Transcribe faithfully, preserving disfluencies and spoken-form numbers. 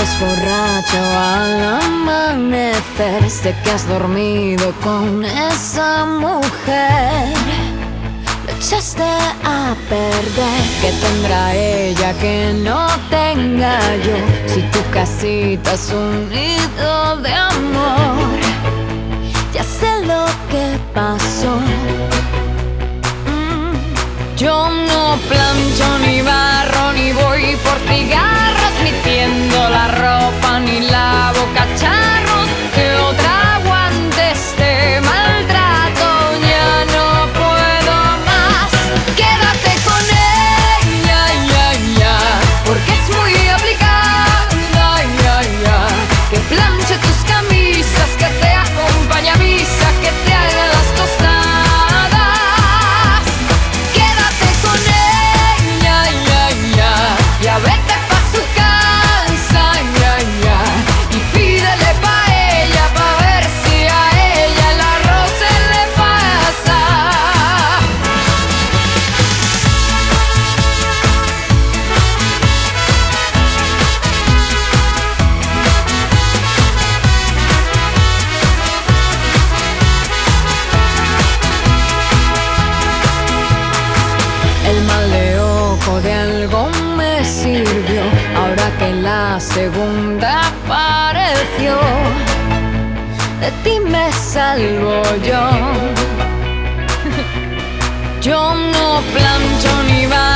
Sigues borracho al amanecer, sé que has dormido con esa mujer. Lo echaste a perder, ¿qué tendrá ella que no tenga yo? Si tu casita es un nido de amor. Ya sé lo que pasó. mm. Yo no plancho ni barro, ni voy por cigarros, ni tiendo la ropa, ni lavo cacharros. Que otra aguante este maltrato, ya no puedo más. Quédate con ella, ya, ya, porque es muy aplicada, ya, ya. Que planche tus camisas, que te acompañe a misa, que te haga las tostadas. Quédate con ella, ya, ya, ya vete pa' su casa, ya, ya. Y pídele paella pa' ver si a ella el arroz se le pasa. El mal de ojo de algo me sirvió, ahora que la segunda apareció. De ti me salvo yo. Yo no plancho ni bailo.